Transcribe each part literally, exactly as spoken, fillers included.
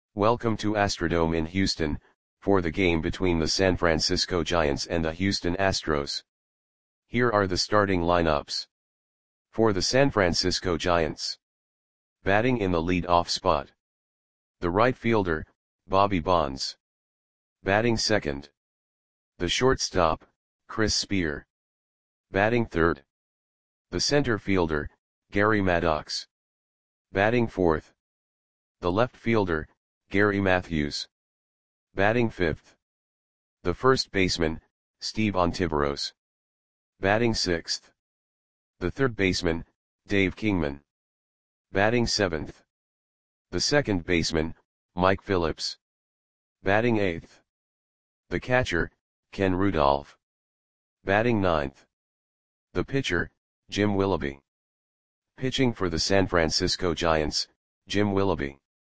Welcome to Astrodome in Houston, for the game between the San Francisco Giants and the Houston Astros. Here are the starting lineups. For the San Francisco Giants. Batting in the lead-off spot. The right fielder, Bobby Bonds. Batting second. The shortstop, Chris Spear. Batting third. The center fielder, Gary Maddox. Batting fourth. The left fielder, Gary Matthews. Batting fifth. The first baseman, Steve Ontiveros. Batting sixth. The third baseman, Dave Kingman. Batting seventh. The second baseman, Mike Phillips. Batting eighth. The catcher, Ken Rudolph. Batting ninth. The pitcher, Jim Willoughby. Pitching for the San Francisco Giants, Jim Willoughby.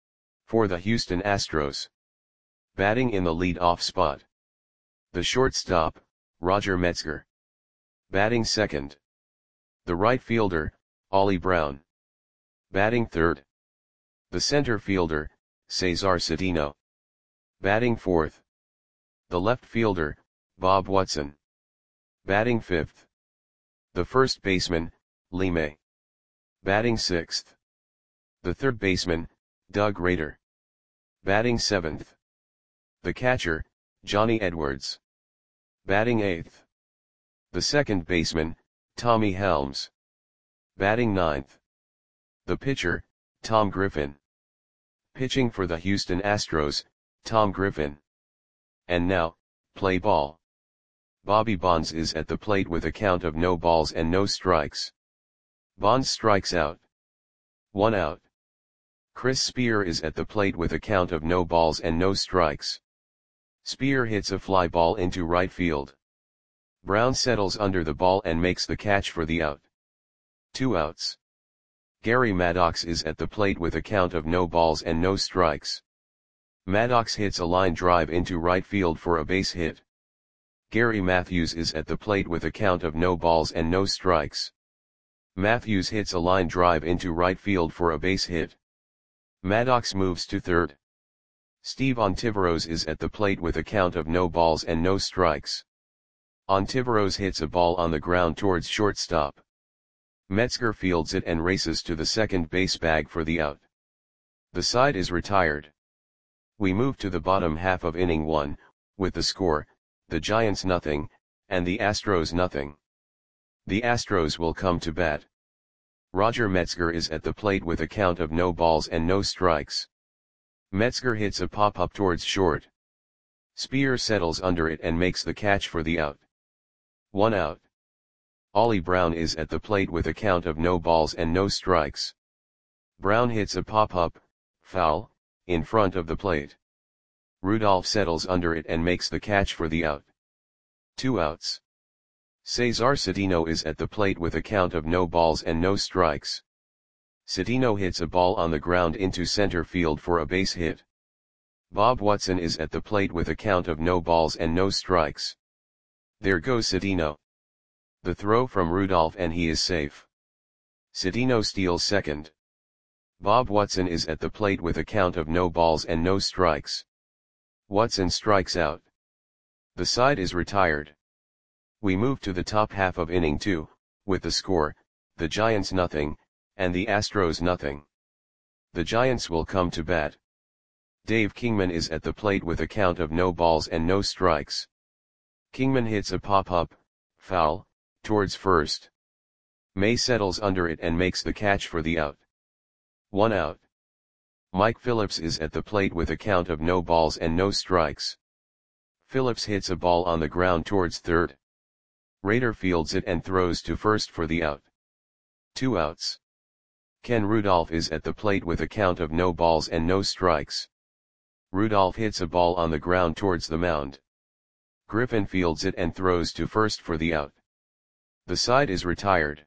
For the Houston Astros. Batting in the lead-off spot. The shortstop, Roger Metzger. Batting second. The right fielder, Ollie Brown. Batting third. The center fielder, Cesar Cedeno. Batting fourth. The left fielder, Bob Watson. Batting fifth. The first baseman, Lee May. Batting sixth. The third baseman, Doug Rader. Batting seventh. The catcher, Johnny Edwards. Batting eighth. The second baseman, Tommy Helms. Batting ninth. The pitcher, Tom Griffin. Pitching for the Houston Astros, Tom Griffin. And now, play ball. Bobby Bonds is at the plate with a count of no balls and no strikes. Bonds strikes out. One out. Chris Spear is at the plate with a count of no balls and no strikes. Spear hits a fly ball into right field. Brown settles under the ball and makes the catch for the out. Two outs. Gary Maddox is at the plate with a count of no balls and no strikes. Maddox hits a line drive into right field for a base hit. Gary Matthews is at the plate with a count of no balls and no strikes. Matthews hits a line drive into right field for a base hit. Maddox moves to third. Steve Ontiveros is at the plate with a count of no balls and no strikes. Ontiveros hits a ball on the ground towards shortstop. Metzger fields it and races to the second base bag for the out. The side is retired. We move to the bottom half of inning one, with the score, the Giants nothing, and the Astros nothing. The Astros will come to bat. Roger Metzger is at the plate with a count of no balls and no strikes. Metzger hits a pop-up towards short. Spear settles under it and makes the catch for the out. One out. Ollie Brown is at the plate with a count of no balls and no strikes. Brown hits a pop-up, foul, in front of the plate. Rudolph settles under it and makes the catch for the out. Two outs. Cesar Cedeno is at the plate with a count of no balls and no strikes. Cedeno hits a ball on the ground into center field for a base hit. Bob Watson is at the plate with a count of no balls and no strikes. There goes Cedeno. The throw from Rudolph and he is safe. Cedeno steals second. Bob Watson is at the plate with a count of no balls and no strikes. Watson strikes out. The side is retired. We move to the top half of inning two, with the score, the Giants nothing, and the Astros nothing. The Giants will come to bat. Dave Kingman is at the plate with a count of no balls and no strikes. Kingman hits a pop-up, foul, towards first. May settles under it and makes the catch for the out. One out. Mike Phillips is at the plate with a count of no balls and no strikes. Phillips hits a ball on the ground towards third. Rader fields it and throws to first for the out. Two outs. Ken Rudolph is at the plate with a count of no balls and no strikes. Rudolph hits a ball on the ground towards the mound. Griffin fields it and throws to first for the out. The side is retired.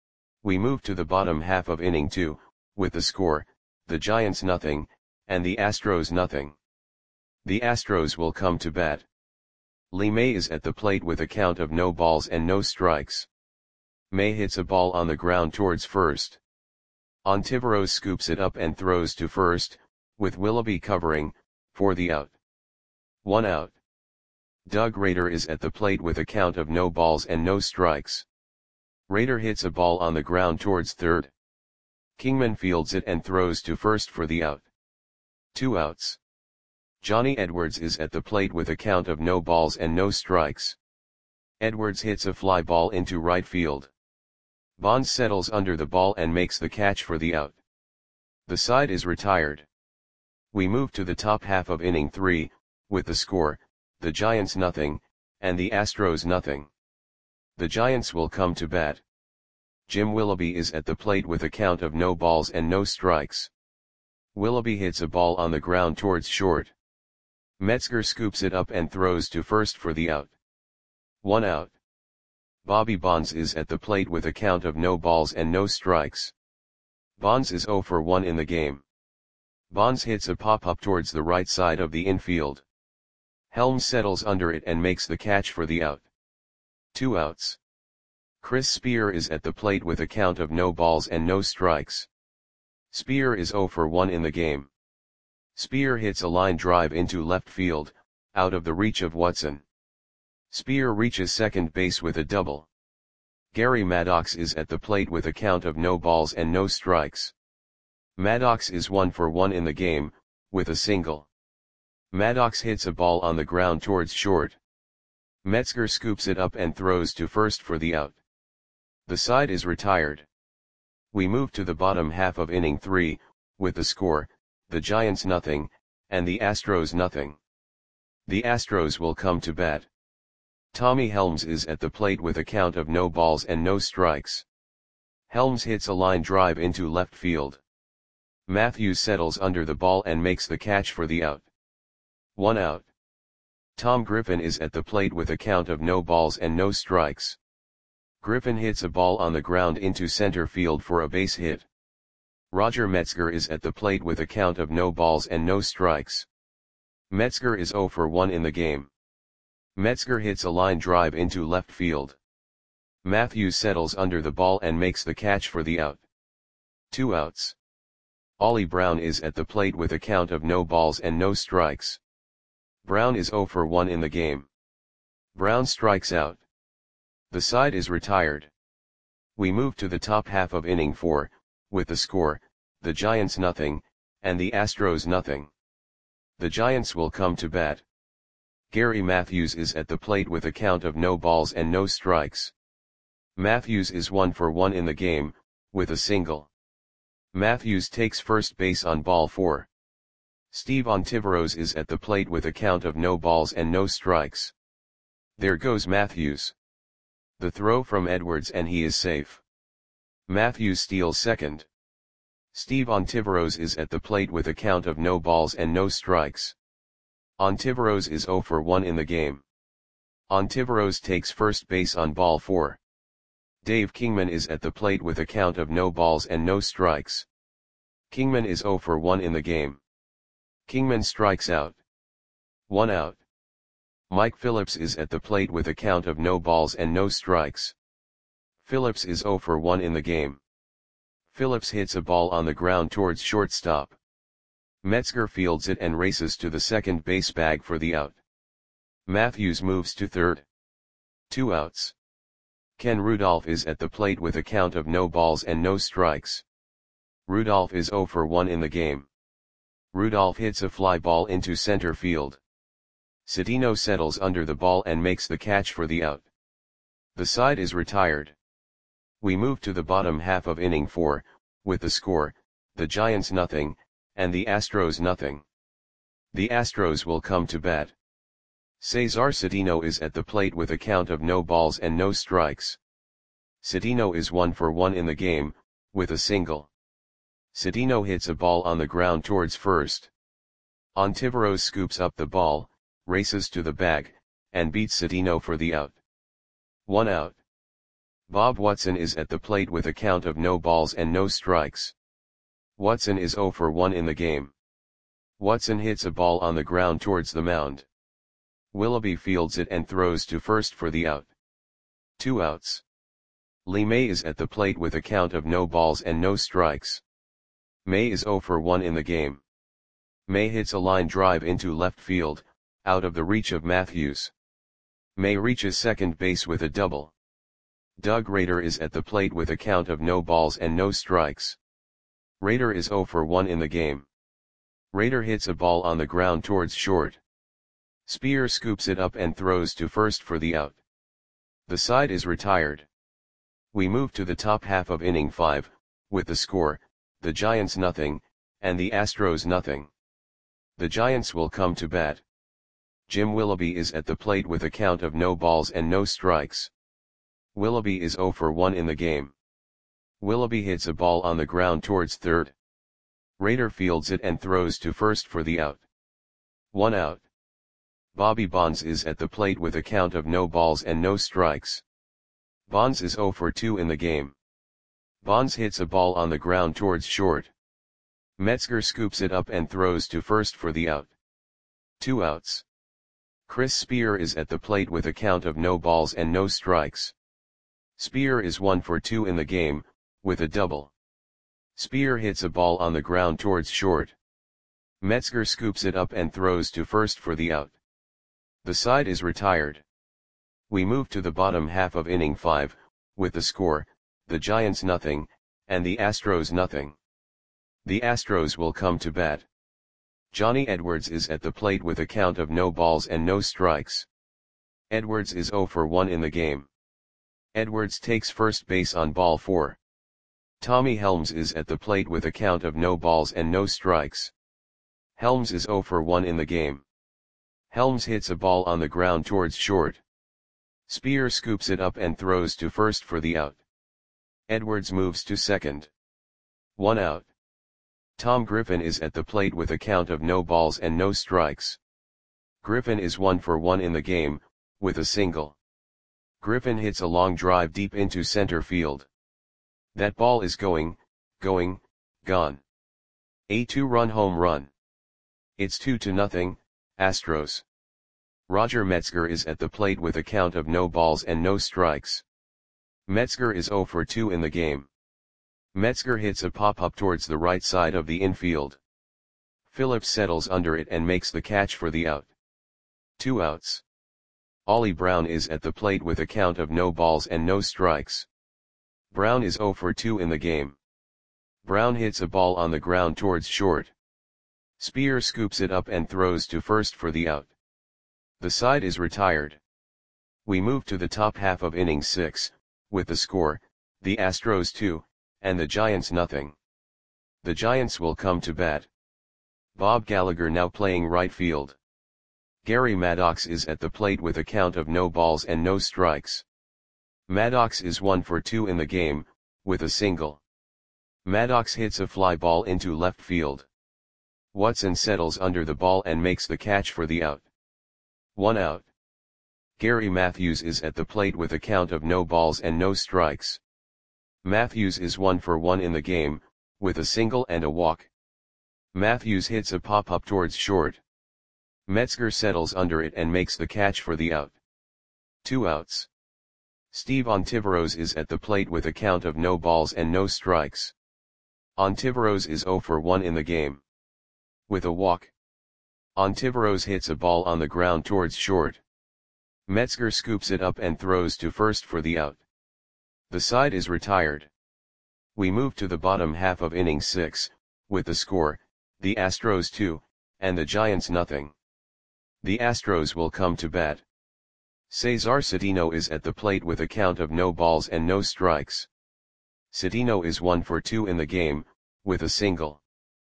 We move to the bottom half of inning two, with the score, the Giants nothing, and the Astros nothing. The Astros will come to bat. Lee May is at the plate with a count of no balls and no strikes. May hits a ball on the ground towards first. Ontiveros scoops it up and throws to first, with Willoughby covering, for the out. One out. Doug Rader is at the plate with a count of no balls and no strikes. Rader hits a ball on the ground towards third. Kingman fields it and throws to first for the out. Two outs. Johnny Edwards is at the plate with a count of no balls and no strikes. Edwards hits a fly ball into right field. Bonds settles under the ball and makes the catch for the out. The side is retired. We move to the top half of inning three, with the score, the Giants nothing, and the Astros nothing. The Giants will come to bat. Jim Willoughby is at the plate with a count of no balls and no strikes. Willoughby hits a ball on the ground towards short. Metzger scoops it up and throws to first for the out. One out. Bobby Bonds is at the plate with a count of no balls and no strikes. Bonds is oh for one in the game. Bonds hits a pop-up towards the right side of the infield. Helms settles under it and makes the catch for the out. Two outs. Chris Spear is at the plate with a count of no balls and no strikes. Spear is oh for one in the game. Spear hits a line drive into left field, out of the reach of Watson. Spear reaches second base with a double. Gary Maddox is at the plate with a count of no balls and no strikes. Maddox is one for one in the game, with a single. Maddox hits a ball on the ground towards short. Metzger scoops it up and throws to first for the out. The side is retired. We move to the bottom half of inning three, with the score, the Giants nothing, and the Astros nothing. The Astros will come to bat. Tommy Helms is at the plate with a count of no balls and no strikes. Helms hits a line drive into left field. Matthews settles under the ball and makes the catch for the out. One out. Tom Griffin is at the plate with a count of no balls and no strikes. Griffin hits a ball on the ground into center field for a base hit. Roger Metzger is at the plate with a count of no balls and no strikes. Metzger is oh for one in the game. Metzger hits a line drive into left field. Matthews settles under the ball and makes the catch for the out. Two outs. Ollie Brown is at the plate with a count of no balls and no strikes. Brown is oh for one in the game. Brown strikes out. The side is retired. We move to the top half of inning four, with the score, the Giants nothing, and the Astros nothing. The Giants will come to bat. Gary Matthews is at the plate with a count of no balls and no strikes. Matthews is one for one in the game, with a single. Matthews takes first base on ball four. Steve Ontiveros is at the plate with a count of no balls and no strikes. There goes Matthews. The throw from Edwards and he is safe. Matthews steals second. Steve Ontiveros is at the plate with a count of no balls and no strikes. Ontiveros is oh for one in the game. Ontiveros takes first base on ball four. Dave Kingman is at the plate with a count of no balls and no strikes. Kingman is oh for one in the game. Kingman strikes out. One out. Mike Phillips is at the plate with a count of no balls and no strikes. Phillips is oh for one in the game. Phillips hits a ball on the ground towards shortstop. Metzger fields it and races to the second base bag for the out. Matthews moves to third. Two outs. Ken Rudolph is at the plate with a count of no balls and no strikes. Rudolph is oh for one in the game. Rudolph hits a fly ball into center field. Cedeno settles under the ball and makes the catch for the out. The side is retired. We move to the bottom half of inning four, with the score, the Giants nothing, and the Astros nothing. The Astros will come to bat. Cesar Cedeno is at the plate with a count of no balls and no strikes. Cedeno is one for one in the game, with a single. Cedeno hits a ball on the ground towards first. Ontiveros scoops up the ball, races to the bag, and beats Cedeno for the out. One out. Bob Watson is at the plate with a count of no balls and no strikes. Watson is oh for one in the game. Watson hits a ball on the ground towards the mound. Willoughby fields it and throws to first for the out. Two outs. Lee May is at the plate with a count of no balls and no strikes. May is oh for one in the game. May hits a line drive into left field, out of the reach of Matthews. May reaches second base with a double. Doug Rader is at the plate with a count of no balls and no strikes. Rader is oh for one in the game. Rader hits a ball on the ground towards short. Spear scoops it up and throws to first for the out. The side is retired. We move to the top half of inning five, with the score, the Giants nothing, and the Astros nothing. The Giants will come to bat. Jim Willoughby is at the plate with a count of no balls and no strikes. Willoughby is oh for one in the game. Willoughby hits a ball on the ground towards third. Rader fields it and throws to first for the out. One out. Bobby Bonds is at the plate with a count of no balls and no strikes. Bonds is oh for two in the game. Bonds hits a ball on the ground towards short. Metzger scoops it up and throws to first for the out. Two outs. Chris Spear is at the plate with a count of no balls and no strikes. Spear is one for two in the game, with a double. Spear hits a ball on the ground towards short. Metzger scoops it up and throws to first for the out. The side is retired. We move to the bottom half of inning five, with the score, the Giants nothing, and the Astros nothing. The Astros will come to bat. Johnny Edwards is at the plate with a count of no balls and no strikes. Edwards is oh for one in the game. Edwards takes first base on ball four. Tommy Helms is at the plate with a count of no balls and no strikes. Helms is oh for one in the game. Helms hits a ball on the ground towards short. Spear scoops it up and throws to first for the out. Edwards moves to second. One out. Tom Griffin is at the plate with a count of no balls and no strikes. Griffin is one for one in the game, with a single. Griffin hits a long drive deep into center field. That ball is going, going, gone. A two-run home run. It's two to nothing, Astros. Roger Metzger is at the plate with a count of no balls and no strikes. Metzger is oh for two in the game. Metzger hits a pop-up towards the right side of the infield. Phillips settles under it and makes the catch for the out. Two outs. Ollie Brown is at the plate with a count of no balls and no strikes. Brown is oh for two in the game. Brown hits a ball on the ground towards short. Spear scoops it up and throws to first for the out. The side is retired. We move to the top half of inning six, with the score, the Astros two, and the Giants nothing. The Giants will come to bat. Bob Gallagher now playing right field. Gary Maddox is at the plate with a count of no balls and no strikes. Maddox is one for two in the game, with a single. Maddox hits a fly ball into left field. Watson settles under the ball and makes the catch for the out. One out. Gary Matthews is at the plate with a count of no balls and no strikes. Matthews is one for one in the game, with a single and a walk. Matthews hits a pop-up towards short. Metzger settles under it and makes the catch for the out. Two outs. Steve Ontiveros is at the plate with a count of no balls and no strikes. Ontiveros is oh for one in the game. With a walk. Ontiveros hits a ball on the ground towards short. Metzger scoops it up and throws to first for the out. The side is retired. We move to the bottom half of inning six, with the score, the Astros two, and the Giants nothing. The Astros will come to bat. Cesar Cedeno is at the plate with a count of no balls and no strikes. Cedeno is one for two in the game, with a single.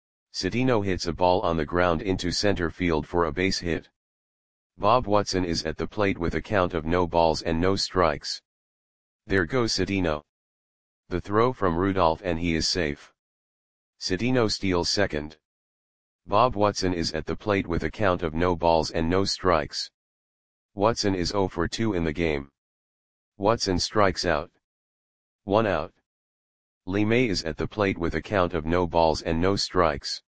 Cedeno hits a ball on the ground into center field for a base hit. Bob Watson is at the plate with a count of no balls and no strikes. There goes Cedeno. The throw from Rudolph and he is safe. Cedeno steals second. Bob Watson is at the plate with a count of no balls and no strikes. Watson is oh for two in the game. Watson strikes out. One out. Lee May is at the plate with a count of no balls and no strikes.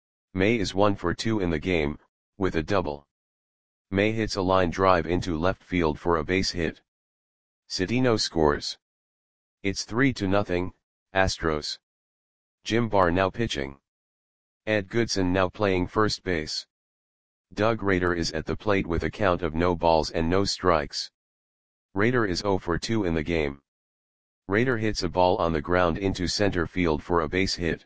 May is one for two in the game, with a double. May hits a line drive into left field for a base hit. Cedeno scores. It's three to nothing, Astros. Jim Barr now pitching. Ed Goodson now playing first base. Doug Rader is at the plate with a count of no balls and no strikes. Rader is zero for two in the game. Rader hits a ball on the ground into center field for a base hit.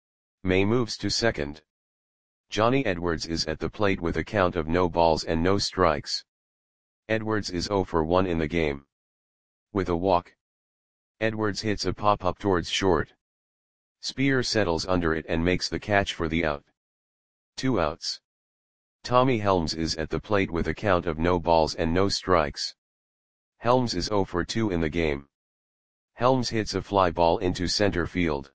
May moves to second. Johnny Edwards is at the plate with a count of no balls and no strikes. Edwards is zero for one in the game. With a walk, Edwards hits a pop-up towards short. Spear settles under it and makes the catch for the out. Two outs. Tommy Helms is at the plate with a count of no balls and no strikes. Helms is zero for two in the game. Helms hits a fly ball into center field.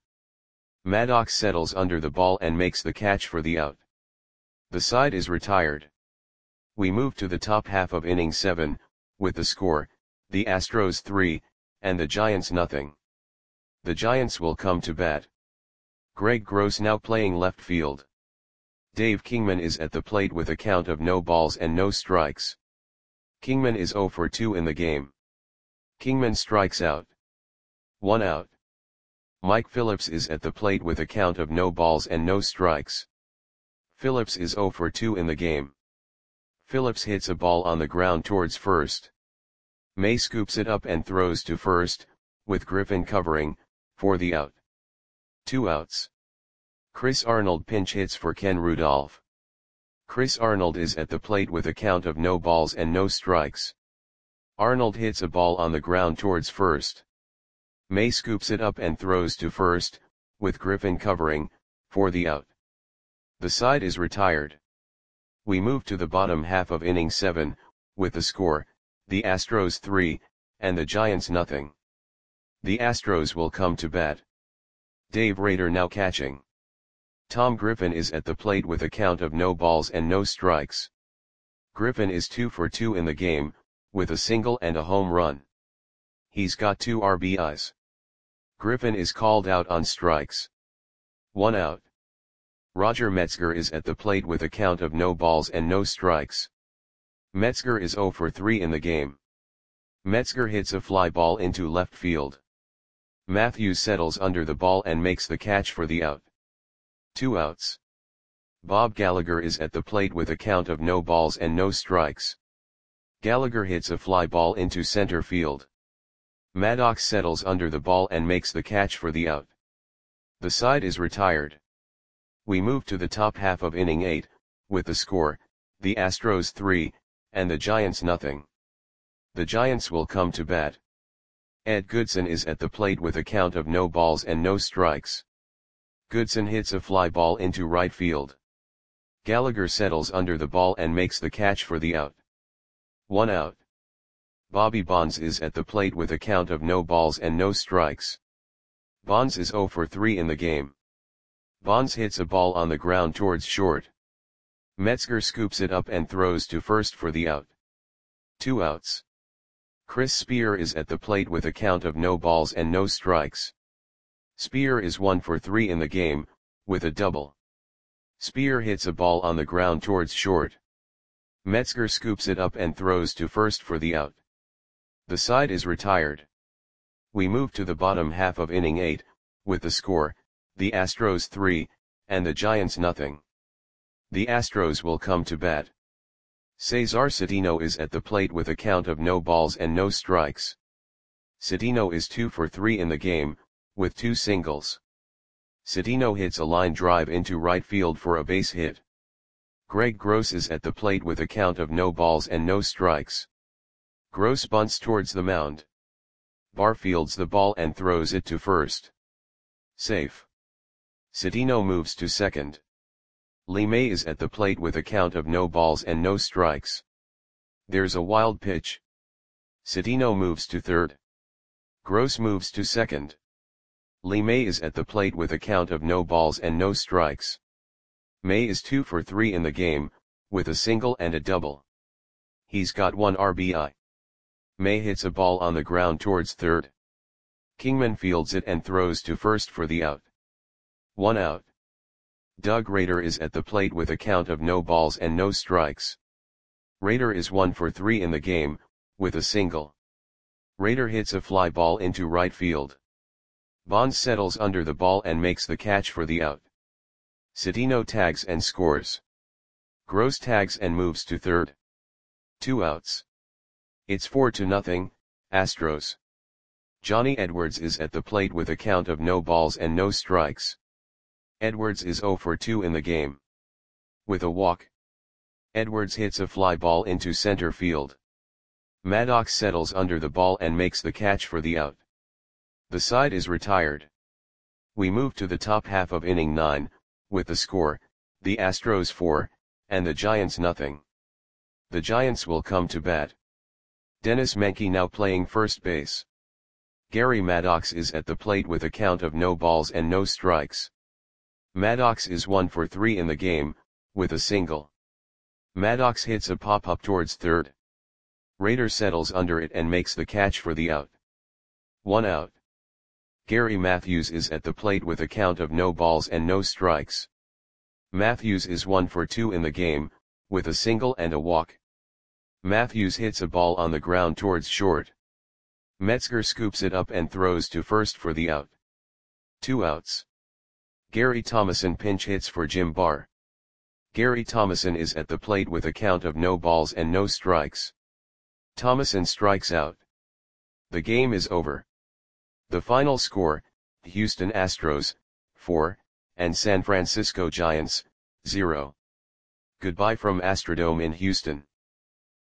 Maddox settles under the ball and makes the catch for the out. The side is retired. We move to the top half of inning seven, with the score, the Astros three, and the Giants nothing. The Giants will come to bat. Greg Gross now playing left field. Dave Kingman is at the plate with a count of no balls and no strikes. Kingman is zero for two in the game. Kingman strikes out. One out. Mike Phillips is at the plate with a count of no balls and no strikes. Phillips is zero for two in the game. Phillips hits a ball on the ground towards first. May scoops it up and throws to first, with Griffin covering, for the out. Two outs. Chris Arnold pinch hits for Ken Rudolph. Chris Arnold is at the plate with a count of no balls and no strikes. Arnold hits a ball on the ground towards first. May scoops it up and throws to first, with Griffin covering, for the out. The side is retired. We move to the bottom half of inning seven, with the score, the Astros three, and the Giants nothing. The Astros will come to bat. Dave Rader now catching. Tom Griffin is at the plate with a count of no balls and no strikes. Griffin is two for two in the game, with a single and a home run. He's got two R B Is. Griffin is called out on strikes. One out. Roger Metzger is at the plate with a count of no balls and no strikes. Metzger is zero for three in the game. Metzger hits a fly ball into left field. Matthews settles under the ball and makes the catch for the out. Two outs. Bob Gallagher is at the plate with a count of no balls and no strikes. Gallagher hits a fly ball into center field. Maddox settles under the ball and makes the catch for the out. The side is retired. We move to the top half of inning eight, with the score, the Astros three, and the Giants nothing. The Giants will come to bat. Ed Goodson is at the plate with a count of no balls and no strikes. Goodson hits a fly ball into right field. Gallagher settles under the ball and makes the catch for the out. One out. Bobby Bonds is at the plate with a count of no balls and no strikes. Bonds is zero for three in the game. Bonds hits a ball on the ground towards short. Metzger scoops it up and throws to first for the out. Two outs. Chris Spear is at the plate with a count of no balls and no strikes. Spear is one for three in the game, with a double. Spear hits a ball on the ground towards short. Metzger scoops it up and throws to first for the out. The side is retired. We move to the bottom half of inning eight, with the score, the Astros three, and the Giants nothing. The Astros will come to bat. Cesar Cedeno is at the plate with a count of no balls and no strikes. Cedeno is two for three in the game, with two singles. Cedeno hits a line drive into right field for a base hit. Greg Gross is at the plate with a count of no balls and no strikes. Gross bunts towards the mound. Barr fields the ball and throws it to first. Safe. Cedeno moves to second. Lee May is at the plate with a count of no balls and no strikes. There's a wild pitch. Cedeno moves to third. Gross moves to second. Lee May is at the plate with a count of no balls and no strikes. May is two for three in the game, with a single and a double. He's got one R B I. May hits a ball on the ground towards third. Kingman fields it and throws to first for the out. One out. Doug Rader is at the plate with a count of no balls and no strikes. Rader is one for three in the game, with a single. Rader hits a fly ball into right field. Bonds settles under the ball and makes the catch for the out. Citino tags and scores. Gross tags and moves to third. Two outs. It's four to nothing, Astros. Johnny Edwards is at the plate with a count of no balls and no strikes. Edwards is oh for two in the game. With a walk, Edwards hits a fly ball into center field. Maddox settles under the ball and makes the catch for the out. The side is retired. We move to the top half of inning nine, with the score, the Astros four, and the Giants nothing. The Giants will come to bat. Dennis Menke now playing first base. Gary Maddox is at the plate with a count of no balls and no strikes. Maddox is one for three in the game, with a single. Maddox hits a pop-up towards third. Rader settles under it and makes the catch for the out. One out. Gary Matthews is at the plate with a count of no balls and no strikes. Matthews is one for two in the game, with a single and a walk. Matthews hits a ball on the ground towards short. Metzger scoops it up and throws to first for the out. Two outs. Gary Thomason pinch hits for Jim Barr. Gary Thomason is at the plate with a count of no balls and no strikes. Thomason strikes out. The game is over. The final score, Houston Astros, four, and San Francisco Giants, zero. Goodbye from Astrodome in Houston.